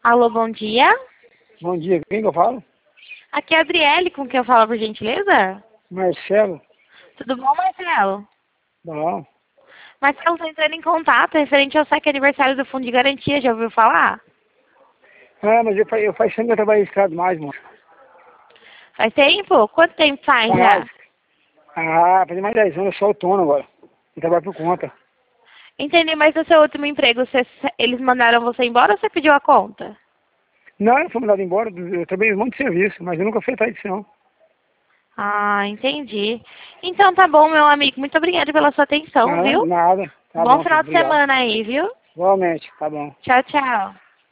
Alô, bom dia. Bom dia, quem que eu falo? Aqui é a Adriele, com quem eu falo, por gentileza? Marcelo. Tudo bom, Marcelo? Bom. Marcelo, estou entrando em contato referente ao saque aniversário do Fundo de Garantia, já ouviu falar? Ah, mas eu faz tempo que eu trabalho registrado mais, moço. Faz tempo? Quanto tempo faz já? Faz. Faz mais de 10 anos, eu sou autônomo agora. Eu trabalho por conta. Entendi, mas no seu último emprego, eles mandaram você embora ou você pediu a conta? Não, eu fui mandado embora, eu trabalhei um monte de serviço, mas eu nunca fui atrás disso, não. Ah, entendi. Então tá bom, meu amigo. Muito obrigada pela sua atenção, Ah, viu? nada. Tá Bom bom, filho, final de obrigado. semana aí, viu? Igualmente, tá bom. Tchau, tchau.